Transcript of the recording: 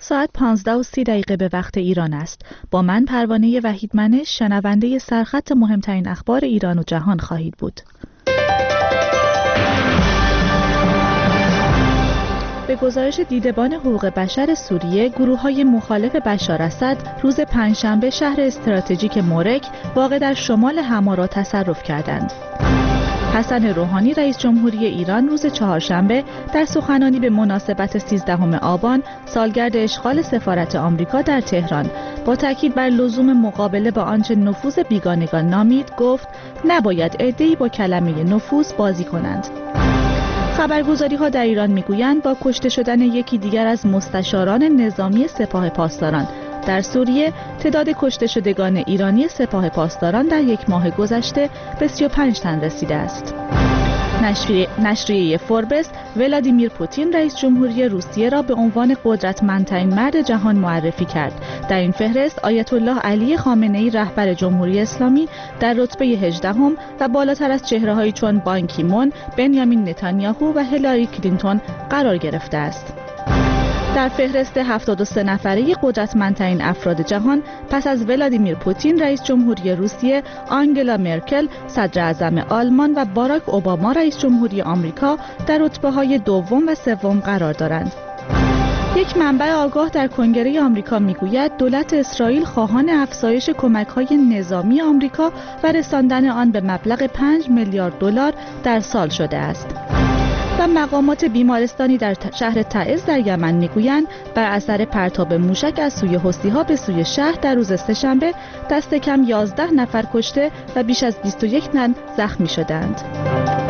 ساعت 15:30 به وقت ایران است. با من پروانه وحیدمنش شنونده سرخط مهمترین اخبار ایران و جهان خواهید بود. به گزارش دیدبان حقوق بشر سوریه، گروه‌های مخالف بشار اسد روز پنجشنبه شهر استراتژیک مورک واقع در شمال حما را تصرف کردند. حسن روحانی رئیس جمهوری ایران روز چهارشنبه در سخنانی به مناسبت 13 آبان سالگرد اشغال سفارت آمریکا در تهران با تاکید بر لزوم مقابله با آنچه نفوذ بیگانگان نامید گفت نباید عده‌ای با کلمه نفوذ بازی کنند. خبرگزاری‌ها در ایران می‌گویند با کشته شدن یکی دیگر از مستشاران نظامی سپاه پاسداران در سوریه تعداد کشته شدگان ایرانی سپاه پاسداران در یک ماه گذشته به 35 تن رسیده است. نشریه فوربس ولادیمیر پوتین رئیس جمهوری روسیه را به عنوان قدرتمندترین مرد جهان معرفی کرد. در این فهرست آیت الله علی خامنه‌ای رهبر جمهوری اسلامی در رتبه 18 و بالاتر از چهره‌هایی چون بان کی مون، بنیامین نتانیاهو و هیلاری کلینتون قرار گرفته است. در فهرست 73 نفره قدرتمندترین افراد جهان پس از ولادیمیر پوتین رئیس جمهوری روسیه، آنگلا مرکل صدر اعظم آلمان و باراک اوباما رئیس جمهوری آمریکا در رتبه‌های دوم و سوم قرار دارند. یک منبع آگاه در کنگره آمریکا میگوید دولت اسرائیل خواهان افزایش کمک‌های نظامی آمریکا و رساندن آن به مبلغ 5 میلیارد دلار در سال شده است. و مقامات بیمارستانی در شهر تعز در یمن میگویند بر اثر پرتاب موشک از سوی حوثی‌ها به سوی شهر در روز سه‌شنبه دست کم 11 نفر کشته و بیش از 21 تن زخمی شدند.